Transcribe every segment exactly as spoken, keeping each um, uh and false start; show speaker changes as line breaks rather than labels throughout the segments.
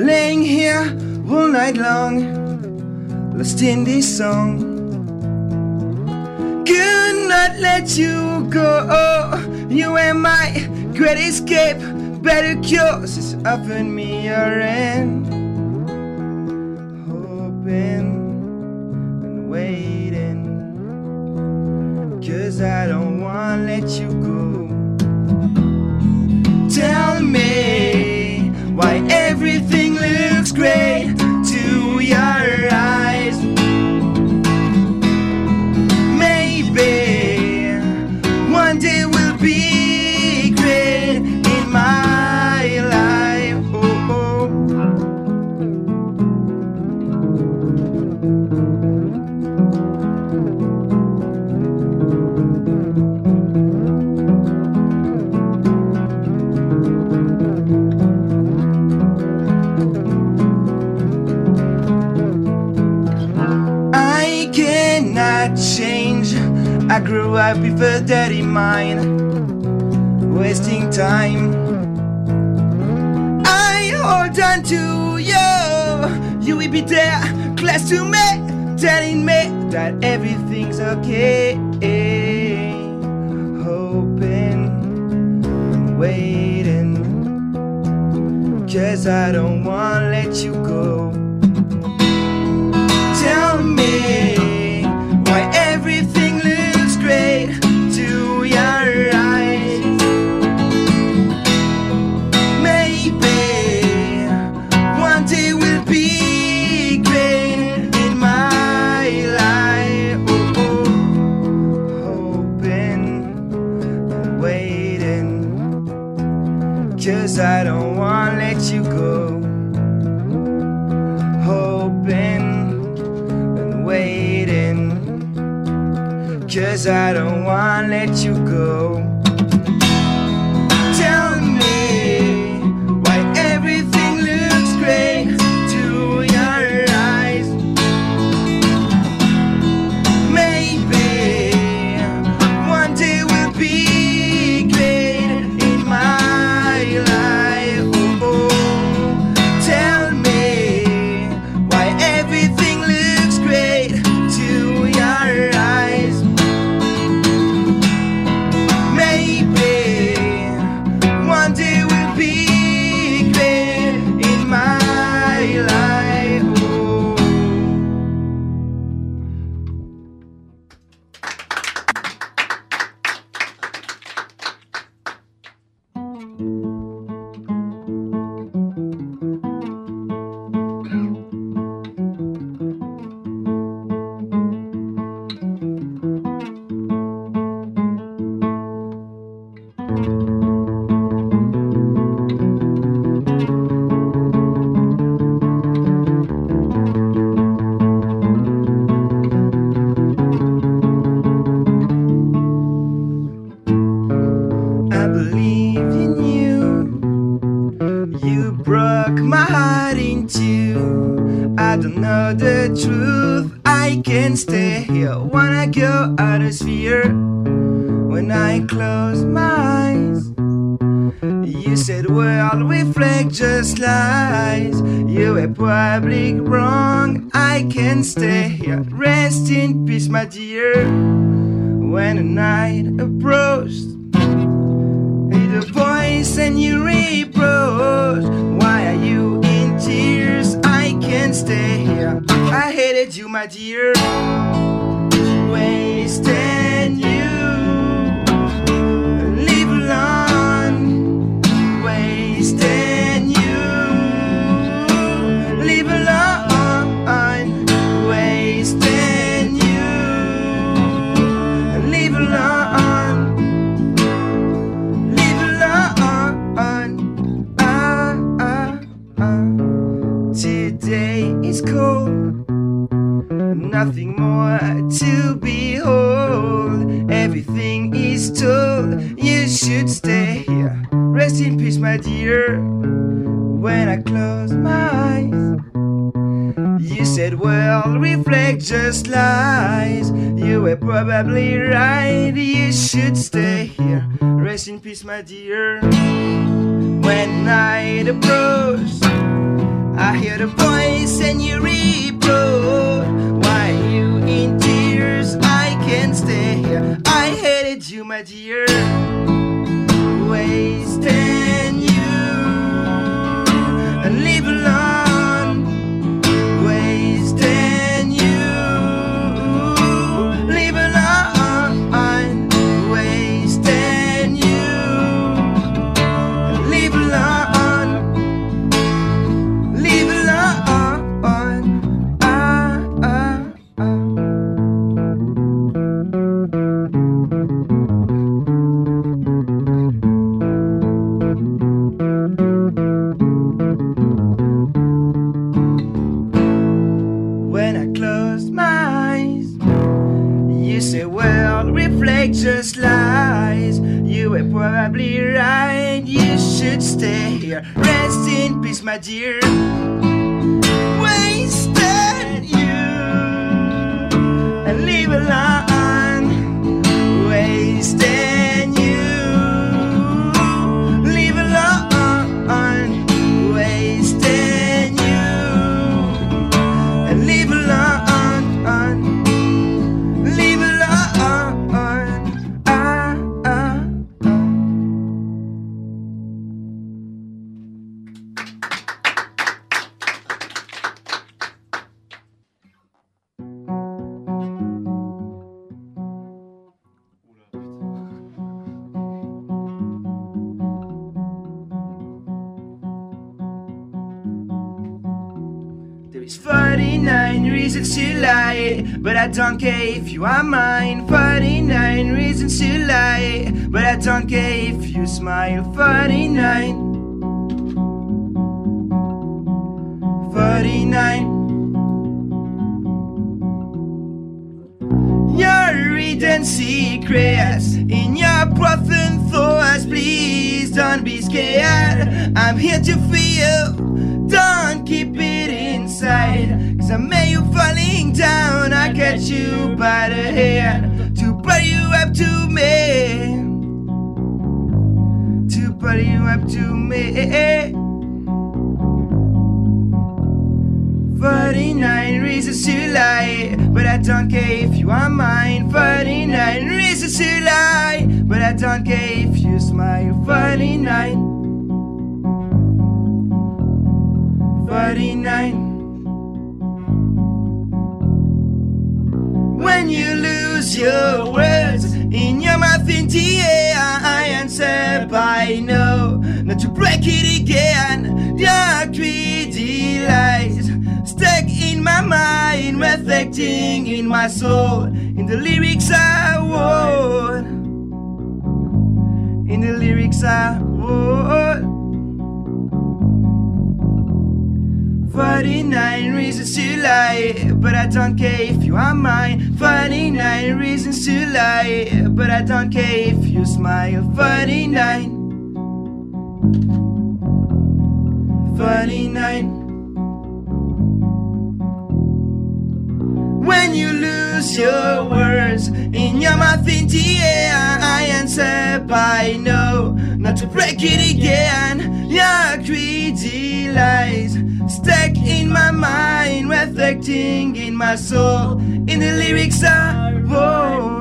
laying here all night long, lost in this song. Could not let you go. You were my great escape, better cures is offering me your hand. Hoping and waiting, 'cause I don't wanna let you go. Tell me why everything looks great to your eyes. Maybe one day will be great in my life. Oh, oh. I cannot change. I grew up with a dirty mind, wasting time. I hold on to you. You will be there, close to me, telling me that everything's okay. Hoping and waiting, 'cause I don't wanna let you go. Tell me why everything looks great to your eyes. Maybe one day will be great in my life. Oh, oh. Hoping and waiting, 'cause I don't wanna let you go. Hoping and waiting, 'cause I don't wanna let you go. Tell me why everything looks great to your eyes. Maybe one day will be great in my life. Oh, oh. Tell me why everything looks great to your eyes. Maybe one day will be great in my life. Oh. I believe in you. You broke my heart in two. I don't know the truth. I can't stay here. Wanna go out of sphere. When I close my eyes, you said world reflect just lies. You were probably wrong. I can't stay here. Rest in peace, my dear. When the night approached, the voice and you reproach. Why are you in tears? I can't stay here. I hated you, my dear. Wasting you. Live alone. Wasting you. Live alone. Wasting you. Live alone. Live alone. Ah, ah, ah. Today is cold, nothing more to behold. Everything is told, you should stay here. Rest in peace, my dear. When I close my eyes, you said world reflect just lies. You were probably right, you should stay here. Rest in peace, my dear. When night approached, I hear the voice and you reproach. Why you in tears? I can't stay here. I hated you, my dear. Wasting you and live alone. Wasting you, live alone. Wasting you, live alone. Live alone. Ah, ah, ah. When I closed my eyes, you say, well, reflect just lies. You were probably right. You should stay here. Rest in peace, my dear. Wasted you and live alone. Wasted you, live alone. Wasted you and live alone. Live alone. Ah, ah, ah. There is forty-nine reasons to lie, but I don't care if you are mine. forty-nine reasons to lie, but I don't care if you smile. forty-nine, forty-nine. Your hidden secrets in your broken thoughts. Please don't be scared. I'm here to free you. Don't keep it inside, 'cause I made you falling down. I catch you by the hand to pull you up to me, to pull you up to me. forty-nine reasons to lie, but I don't care if you are mine. forty-nine reasons to lie, but I don't care if you smile. forty-nine, forty-nine. When you lose your words in your mouth in the air, I answer by no, not to break it again. Your greedy lies stuck in my mind, reflecting in my soul, in the lyrics I wrote, in the lyrics I wrote. forty-nine reasons to lie, but I don't care if you are mine. forty-nine reasons to lie, but I don't care if you smile. forty-nine, forty-nine. When you lose your words in your mouth in the air, I answer by no, not to break it again. Your greedy lies stuck in my mind, reflecting in my soul, in the lyrics I wrote.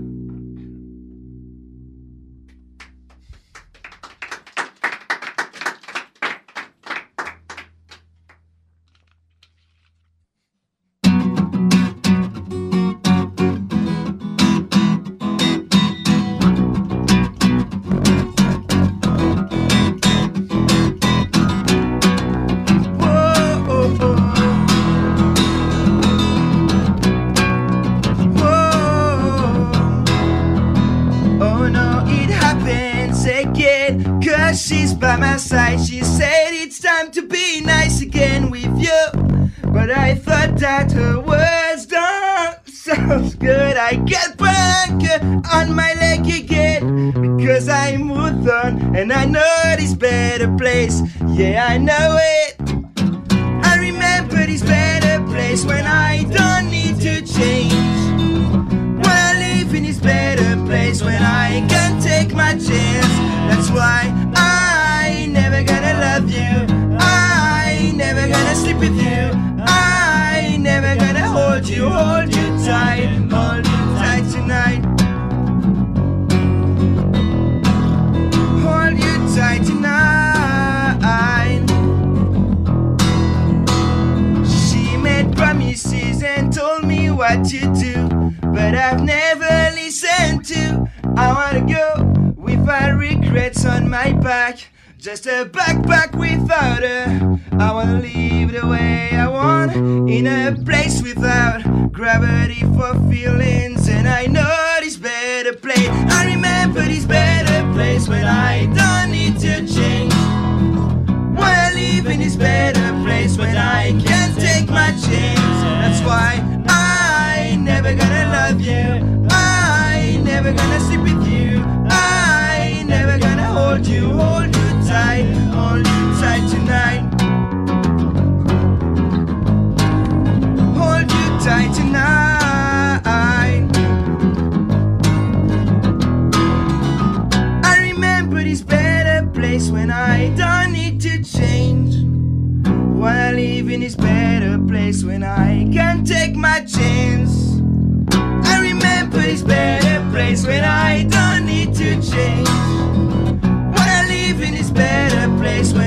Cause she's by my side. She said it's time to be nice again with you, but I thought that her words don't sound good. I get back on my leg again, because I moved on and I know this better place. Yeah, I know it. I remember this better place when I don't need to change. When I live in this better place, when I can take my chance. That's why I never gonna love you. I never gonna sleep but I've never listened to. I wanna go without regrets on my back, just a backpack without her. I wanna live the way I want, in a place without gravity for feelings. And I know this better place, I remember this better place when I don't need to change. Wanna live in this better place when I can't take my chance. That's why I never gonna love you, I never gonna sleep with you, I never gonna hold you, hold you tight, hold you tight tonight, hold you tight tonight. I remember this better place when I don't need to change. Wanna live in this better place when I can't take my chance. I remember this better place when I don't need to change. Wanna live in this better place when